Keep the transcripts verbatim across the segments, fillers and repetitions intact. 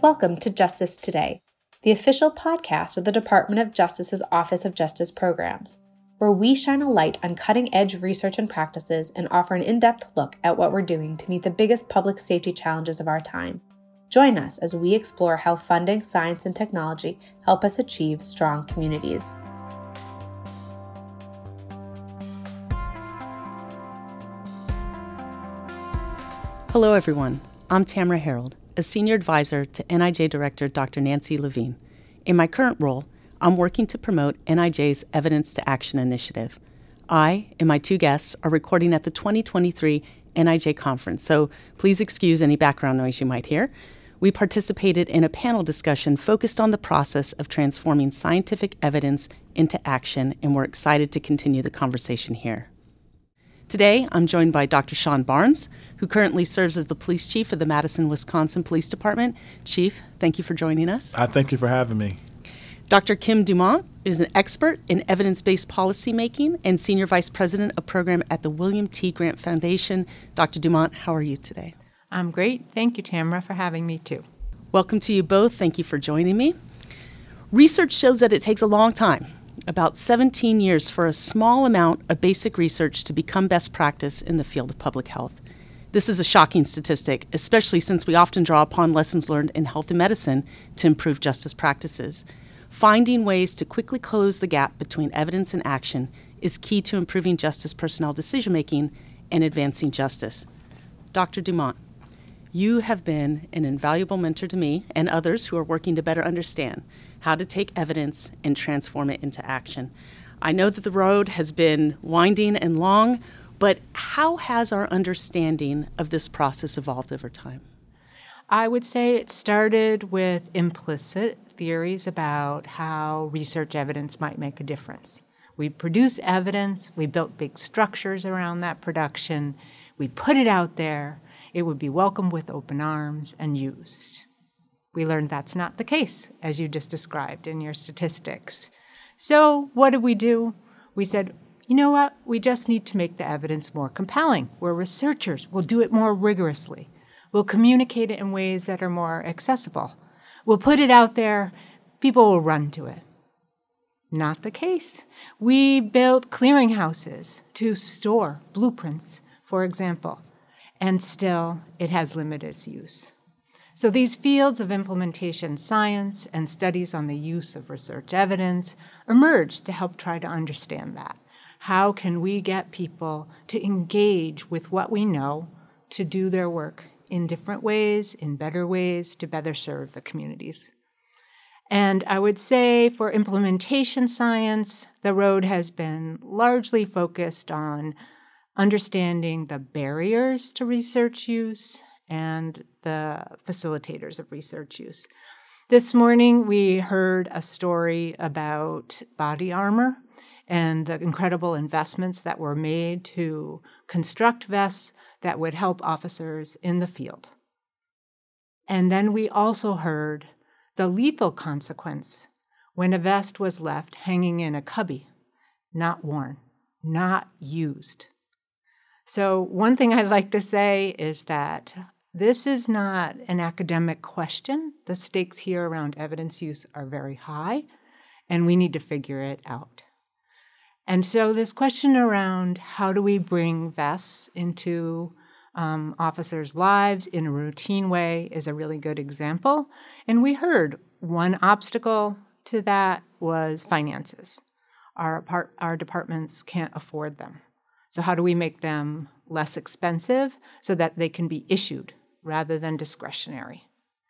Welcome to Justice Today, the official podcast of the Department of Justice's Office of Justice Programs, where we shine a light on cutting-edge research and practices and offer an in-depth look at what we're doing to meet the biggest public safety challenges of our time. Join us as we explore how funding, science, and technology help us achieve strong communities. Hello, everyone. I'm Tamara Harold, a Senior Advisor to N I J Director Doctor Nancy Levine. In my current role, I'm working to promote N I J's Evidence to Action initiative. I and my two guests are recording at the twenty twenty-three N I J conference, so please excuse any background noise you might hear. We participated in a panel discussion focused on the process of transforming scientific evidence into action, and we're excited to continue the conversation here. Today, I'm joined by Doctor Sean Barnes, who currently serves as the police chief of the Madison, Wisconsin Police Department. Chief, thank you for joining us. I thank you for having me. Doctor Kim Dumont is an expert in evidence-based policymaking and Senior Vice President of Program at the William T. Grant Foundation. Doctor Dumont, how are you today? I'm great. Thank you, Tamara, for having me too. Welcome to you both. Thank you for joining me. Research shows that it takes a long time, about seventeen years, for a small amount of basic research to become best practice in the field of public health. This is a shocking statistic, especially since we often draw upon lessons learned in health and medicine to improve justice practices. Finding ways to quickly close the gap between evidence and action is key to improving justice personnel decision-making and advancing justice. Doctor Dumont, you have been an invaluable mentor to me and others who are working to better understand how to take evidence and transform it into action. I know that the road has been winding and long, but how has our understanding of this process evolved over time? I would say it started with implicit theories about how research evidence might make a difference. We produce evidence, we built big structures around that production, we put it out there, it would be welcomed with open arms and used. We learned that's not the case, as you just described in your statistics. So what did we do? We said, you know what? We just need to make the evidence more compelling. We're researchers. We'll do it more rigorously. We'll communicate it in ways that are more accessible. We'll put it out there. People will run to it. Not the case. We built clearinghouses to store blueprints, for example, and still it has limited use. So these fields of implementation science and studies on the use of research evidence emerged to help try to understand that. How can we get people to engage with what we know, to do their work in different ways, in better ways, to better serve the communities? And I would say for implementation science, the road has been largely focused on understanding the barriers to research use and the facilitators of research use. This morning, we heard a story about body armor and the incredible investments that were made to construct vests that would help officers in the field. And then we also heard the lethal consequence when a vest was left hanging in a cubby, not worn, not used. So one thing I'd like to say is that this is not an academic question. The stakes here around evidence use are very high, and we need to figure it out. And so this question around how do we bring vests into um, officers' lives in a routine way is a really good example. And we heard one obstacle to that was finances. Our, part, our departments can't afford them. So how do we make them less expensive so that they can be issued rather than discretionary?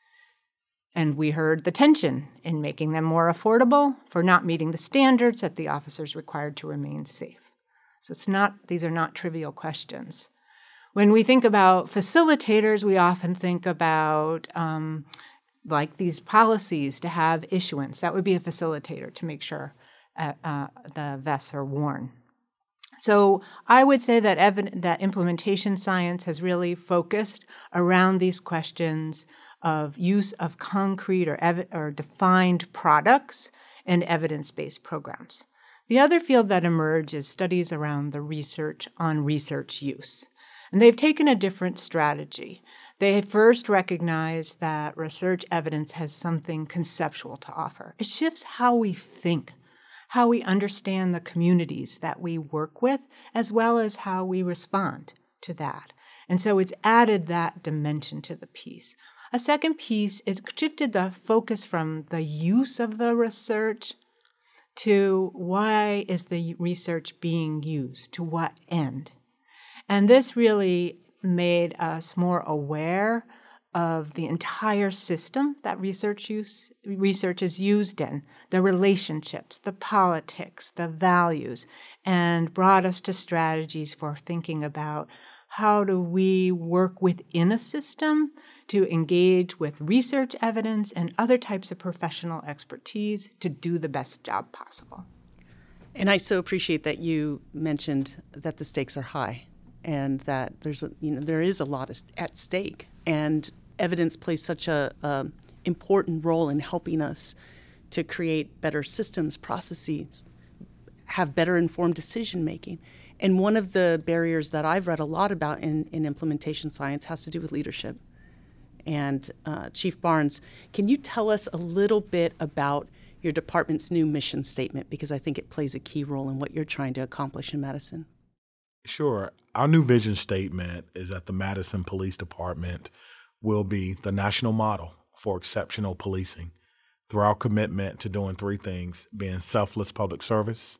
And we heard the tension in making them more affordable for not meeting the standards that the officers required to remain safe. So it's not; these are not trivial questions. When we think about facilitators, we often think about um, like these policies to have issuance. That would be a facilitator to make sure uh, uh, the vests are worn. So I would say that ev- that implementation science has really focused around these questions of use of concrete or, ev- or defined products and evidence-based programs. The other field that emerged is studies around the research on research use. And they've taken a different strategy. They first recognize that research evidence has something conceptual to offer. It shifts how we think, how we understand the communities that we work with, as well as how we respond to that. And so it's added that dimension to the piece. A second piece, it shifted the focus from the use of the research to why is the research being used, to what end. And this really made us more aware of the entire system that research use, research is used in, the relationships, the politics, the values, and brought us to strategies for thinking about how do we work within a system to engage with research evidence and other types of professional expertise to do the best job possible. And I so appreciate that you mentioned that the stakes are high and that there's a, you know, there is a lot at stake. And evidence plays such a, a important role in helping us to create better systems, processes, have better informed decision making. And one of the barriers that I've read a lot about in, in implementation science has to do with leadership. And uh, Chief Barnes, can you tell us a little bit about your department's new mission statement? Because I think it plays a key role in what you're trying to accomplish in Madison. Sure. Our new vision statement is that the Madison Police Department will be the national model for exceptional policing through our commitment to doing three things: being selfless public service,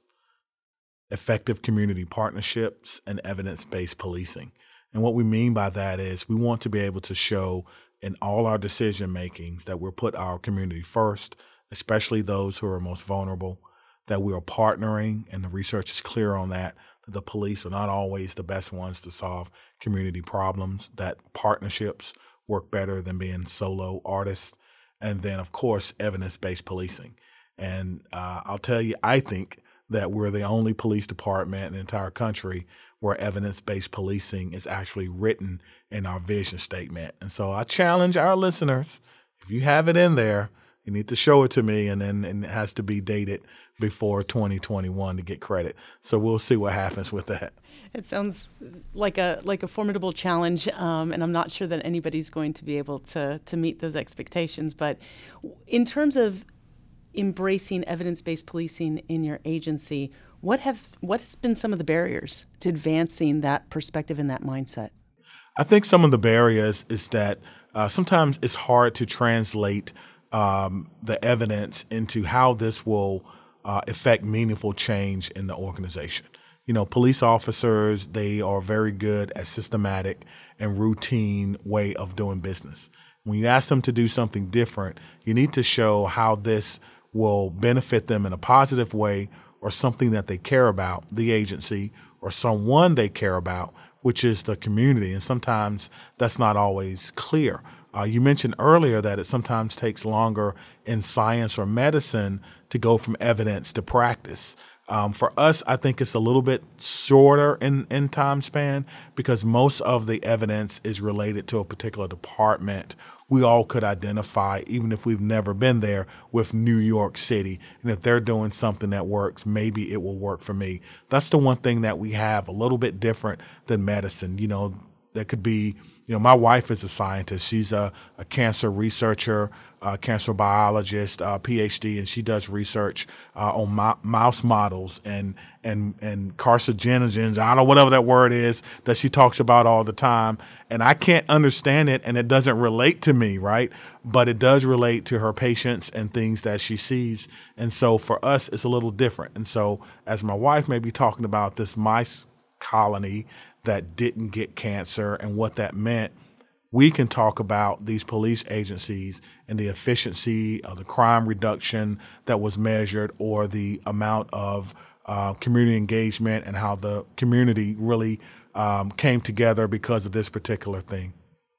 effective community partnerships, and evidence-based policing. And what we mean by that is we want to be able to show in all our decision makings that we'll put our community first, especially those who are most vulnerable, that we are partnering, and the research is clear on that, that the police are not always the best ones to solve community problems, that partnerships work better than being solo artists, and then, of course, evidence-based policing. And uh, I'll tell you, I think that we're the only police department in the entire country where evidence-based policing is actually written in our vision statement. And so I challenge our listeners, if you have it in there, you need to show it to me, and then and it has to be dated before twenty twenty-one to get credit. So we'll see what happens with that. It sounds like a like a formidable challenge, um, and I'm not sure that anybody's going to be able to to meet those expectations. But in terms of embracing evidence-based policing in your agency, what have what has been some of the barriers to advancing that perspective and that mindset? I think some of the barriers is that uh, sometimes it's hard to translate um, the evidence into how this will uh, affect meaningful change in the organization. You know, police officers, they are very good at systematic and routine way of doing business. When you ask them to do something different, you need to show how this will benefit them in a positive way, or something that they care about, the agency, or someone they care about, which is the community. And sometimes that's not always clear. Uh, you mentioned earlier that it sometimes takes longer in science or medicine to go from evidence to practice. Um, for us, I think it's a little bit shorter in, in time span because most of the evidence is related to a particular department. We all could identify, even if we've never been there, with New York City. And if they're doing something that works, maybe it will work for me. That's the one thing that we have a little bit different than medicine. You know, there could be, you know, my wife is a scientist. She's a, a cancer researcher, a cancer biologist, uh, P H D, and she does research uh, on mo- mouse models and and and carcinogens. I don't know, whatever that word is that she talks about all the time. And I can't understand it, and it doesn't relate to me, right? But it does relate to her patients and things that she sees. And so for us, it's a little different. And so as my wife may be talking about this mice colony that didn't get cancer and what that meant, we can talk about these police agencies and the efficiency of the crime reduction that was measured, or the amount of uh, community engagement and how the community really um, came together because of this particular thing.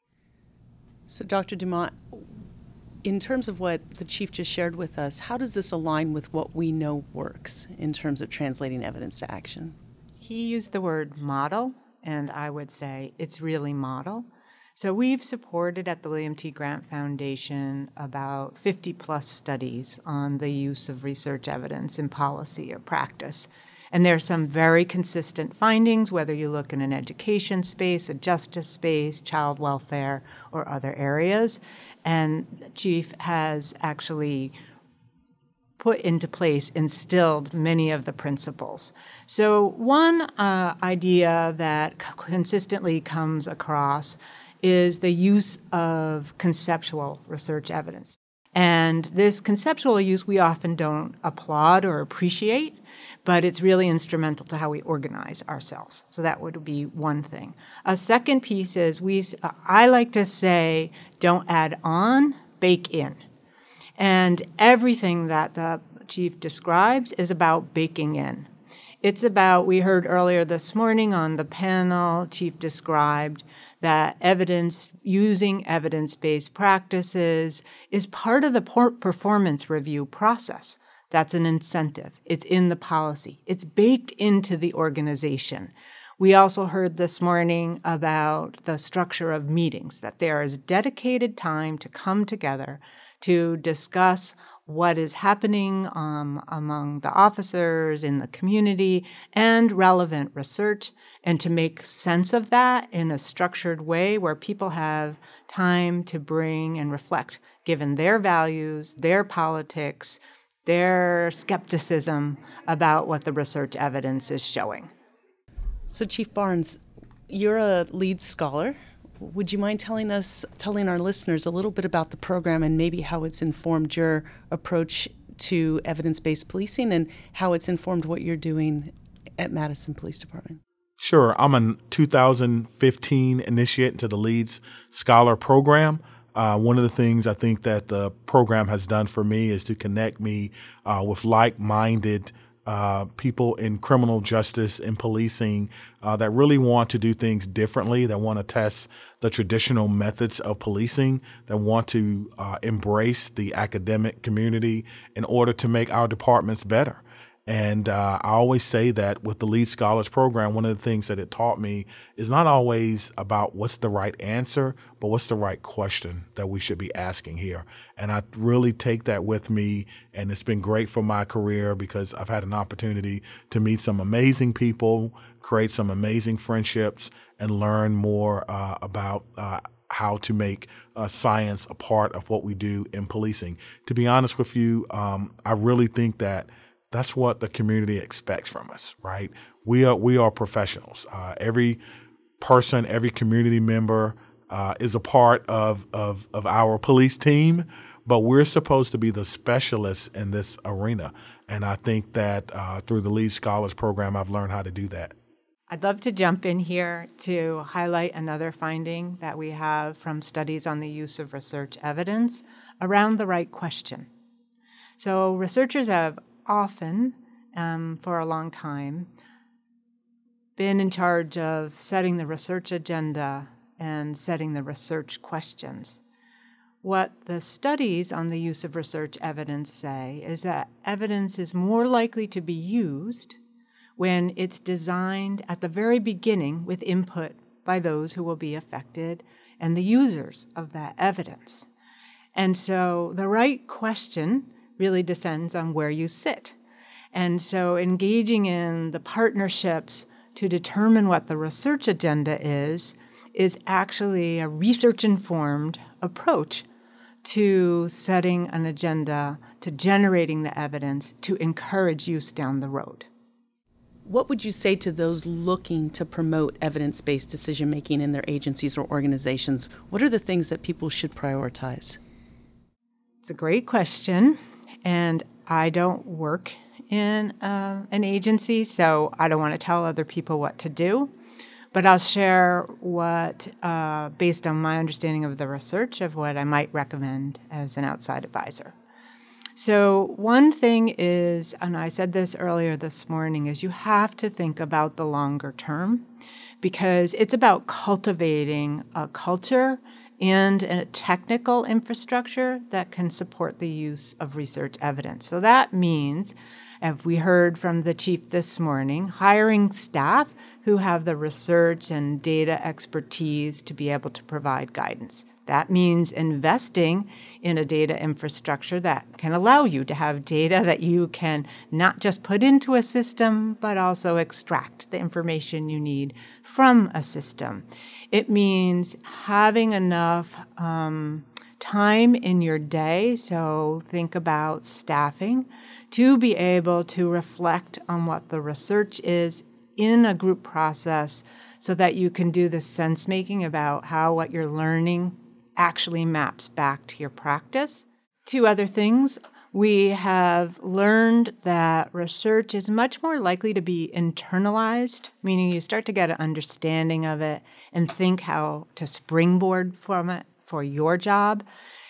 So, Doctor Dumont, in terms of what the Chief just shared with us, how does this align with what we know works in terms of translating evidence to action? He used the word model, and I would say it's really model. So we've supported at the William T. Grant Foundation about fifty plus studies on the use of research evidence in policy or practice. And there are some very consistent findings, whether you look in an education space, a justice space, child welfare, or other areas. And Chief has actually put into place, instilled many of the principles. So one uh, idea that c- consistently comes across is the use of conceptual research evidence. And this conceptual use we often don't applaud or appreciate, but it's really instrumental to how we organize ourselves. So that would be one thing. A second piece is we, I like to say, don't add on, bake in. And everything that the Chief describes is about baking in. It's about, we heard earlier this morning on the panel, Chief described that evidence, using evidence-based practices is part of the performance review process. That's an incentive. It's in the policy. It's baked into the organization. We also heard this morning about the structure of meetings, that there is dedicated time to come together to discuss what is happening um, among the officers in the community and relevant research, and to make sense of that in a structured way where people have time to bring and reflect, given their values, their politics, their skepticism about what the research evidence is showing. So, Chief Barnes, you're a lead scholar. Would you mind telling us, telling our listeners a little bit about the program and maybe how it's informed your approach to evidence-based policing and how it's informed what you're doing at Madison Police Department? Sure. I'm a two thousand fifteen initiate into the Leeds Scholar Program. Uh, one of the things I think that the program has done for me is to connect me uh, with like-minded Uh, people in criminal justice and policing uh, that really want to do things differently, that want to test the traditional methods of policing, that want to uh, embrace the academic community in order to make our departments better. And uh, I always say that with the Lead Scholars Program, one of the things that it taught me is not always about what's the right answer, but what's the right question that we should be asking here. And I really take that with me, and it's been great for my career because I've had an opportunity to meet some amazing people, create some amazing friendships, and learn more uh, about uh, how to make uh, science a part of what we do in policing. To be honest with you, um, I really think that that's what the community expects from us, right? We are we are professionals. Uh, every person, every community member uh, is a part of, of of our police team, but we're supposed to be the specialists in this arena. And I think that uh, through the Lead Scholars Program, I've learned how to do that. I'd love to jump in here to highlight another finding that we have from studies on the use of research evidence around the right question. So researchers have often, um, for a long time, been in charge of setting the research agenda and setting the research questions. What the studies on the use of research evidence say is that evidence is more likely to be used when it's designed at the very beginning with input by those who will be affected and the users of that evidence. And so the right question really descends on where you sit. And so engaging in the partnerships to determine what the research agenda is, is actually a research-informed approach to setting an agenda, to generating the evidence, to encourage use down the road. What would you say to those looking to promote evidence-based decision-making in their agencies or organizations? What are the things that people should prioritize? It's a great question, and I don't work in uh, an agency, so I don't want to tell other people what to do. But I'll share what, uh, based on my understanding of the research, of what I might recommend as an outside advisor. So one thing is, and I said this earlier this morning, is you have to think about the longer term, because it's about cultivating a culture and a technical infrastructure that can support the use of research evidence. So that means, as we heard from the chief this morning, hiring staff who have the research and data expertise to be able to provide guidance. That means investing in a data infrastructure that can allow you to have data that you can not just put into a system, but also extract the information you need from a system. It means having enough um, time in your day, so think about staffing, to be able to reflect on what the research is in a group process so that you can do the sense making about how what you're learning actually maps back to your practice. Two other things. We have learned that research is much more likely to be internalized, meaning you start to get an understanding of it and think how to springboard from it for your job.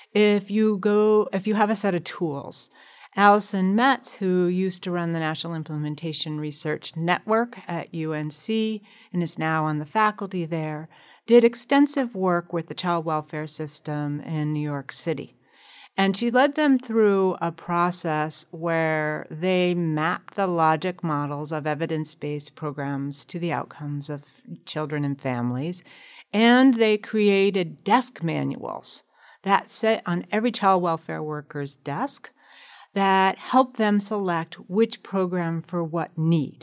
If you go, if you have a set of tools. Allison Metz, who used to run the National Implementation Research Network at U N C and is now on the faculty there, did extensive work with the child welfare system in New York City. And she led them through a process where they mapped the logic models of evidence-based programs to the outcomes of children and families, and they created desk manuals that sit on every child welfare worker's desk that help them select which program for what need.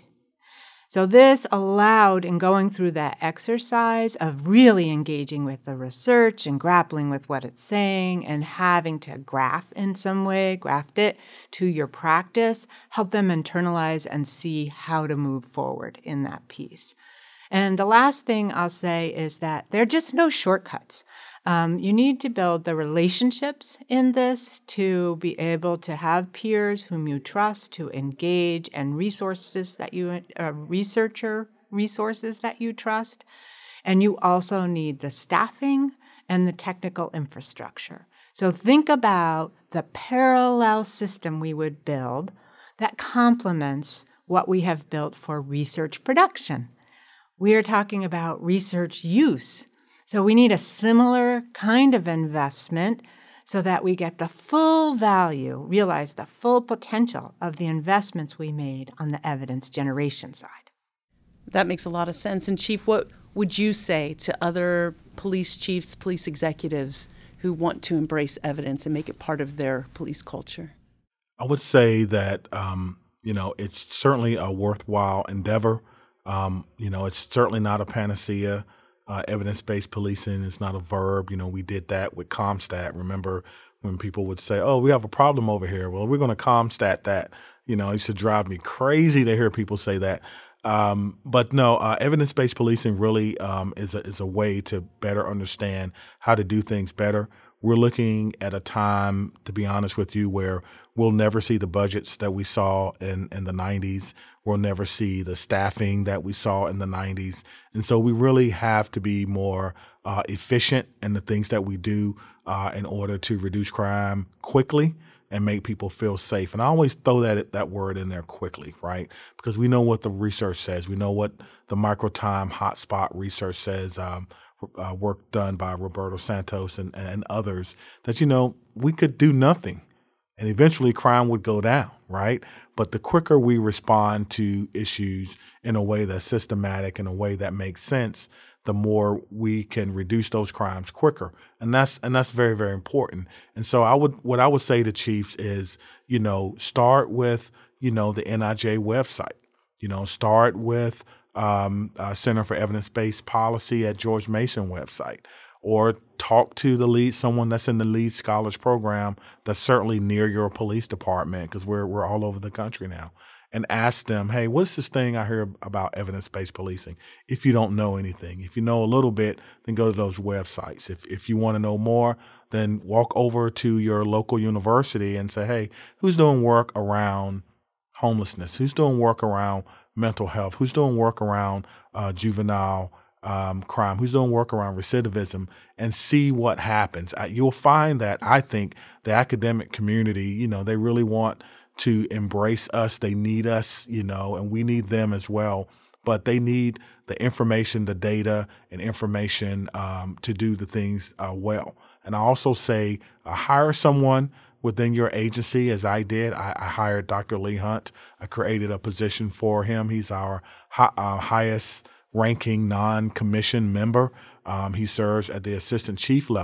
So this allowed, in going through that exercise of really engaging with the research and grappling with what it's saying and having to graph in some way, graft it to your practice, help them internalize and see how to move forward in that piece. And the last thing I'll say is that there are just no shortcuts. Um, you need to build the relationships in this to be able to have peers whom you trust to engage and resources that you, uh, researcher resources that you trust. And you also need the staffing and the technical infrastructure. So think about the parallel system we would build that complements what we have built for research production. We are talking about research use. So we need a similar kind of investment so that we get the full value, realize the full potential of the investments we made on the evidence generation side. That makes a lot of sense. And Chief, what would you say to other police chiefs, police executives who want to embrace evidence and make it part of their police culture? I would say that, um, you know, it's certainly a worthwhile endeavor. Um, you know, it's certainly not a panacea. Uh, evidence-based policing is not a verb. You know, we did that with CompStat. Remember when people would say, oh, we have a problem over here. Well, we're going to CompStat that. You know, it used to drive me crazy to hear people say that. Um, but no, uh, evidence-based policing really um, is, a, is a way to better understand how to do things better. We're looking at a time, to be honest with you, where we'll never see the budgets that we saw in, in the nineties. We'll never see the staffing that we saw in the nineties. And so we really have to be more uh, efficient in the things that we do uh, in order to reduce crime quickly and make people feel safe. And I always throw that that word in there, quickly, right? Because we know what the research says. We know what the microtime hotspot research says, um, uh, work done by Roberto Santos and, and others, that, you know, we could do nothing. And eventually crime would go down, right? But the quicker we respond to issues in a way that's systematic, in a way that makes sense, the more we can reduce those crimes quicker. And that's and that's very, very important. And so I would what I would say to chiefs is, you know, start with, you know, the N I J website. You know, start with um, uh, Center for Evidence-Based Policy at George Mason website. Or talk to the lead, someone that's in the lead scholars program that's certainly near your police department, because we're we're all over the country now, and ask them, hey, what's this thing I hear about evidence-based policing? If you don't know anything, if you know a little bit, then go to those websites. If if you want to know more, then walk over to your local university and say, hey, who's doing work around homelessness? Who's doing work around mental health? Who's doing work around uh, juvenile Um, crime, who's doing work around recidivism, and see what happens. Uh, you'll find that I think the academic community, you know, they really want to embrace us. They need us, you know, and we need them as well. But they need the information, the data, and information um, to do the things uh, well. And I also say uh, hire someone within your agency, as I did. I, I hired Doctor Lee Hunt. I created a position for him. He's our hi- uh, highest ranking non-commissioned member. Um, he serves at the assistant chief level.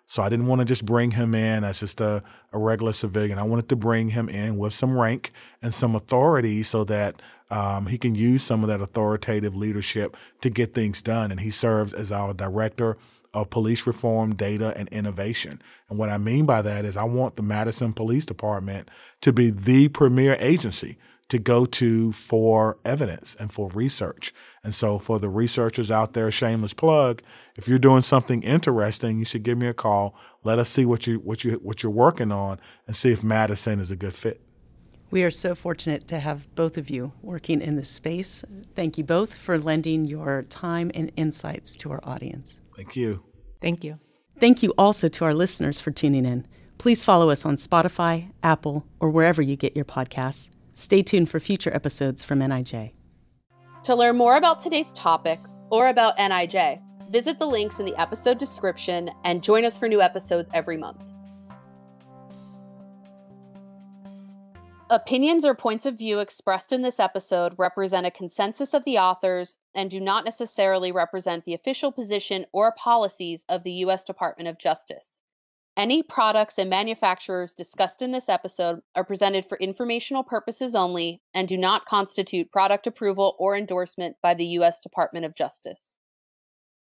So I didn't want to just bring him in as just a, a regular civilian. I wanted to bring him in with some rank and some authority so that um, he can use some of that authoritative leadership to get things done. And he serves as our director of police reform, data, and innovation. And what I mean by that is I want the Madison Police Department to be the premier agency to go to for evidence and for research. And so for the researchers out there, shameless plug, if you're doing something interesting, you should give me a call. Let us see what you what you what you're working on and see if Madison is a good fit. We are so fortunate to have both of you working in this space. Thank you both for lending your time and insights to our audience. Thank you. Thank you. Thank you also to our listeners for tuning in. Please follow us on Spotify, Apple, or wherever you get your podcasts. Stay tuned for future episodes from N I J. To learn more about today's topic or about N I J, visit the links in the episode description and join us for new episodes every month. Opinions or points of view expressed in this episode represent a consensus of the authors and do not necessarily represent the official position or policies of the U S Department of Justice. Any products and manufacturers discussed in this episode are presented for informational purposes only and do not constitute product approval or endorsement by the U S Department of Justice.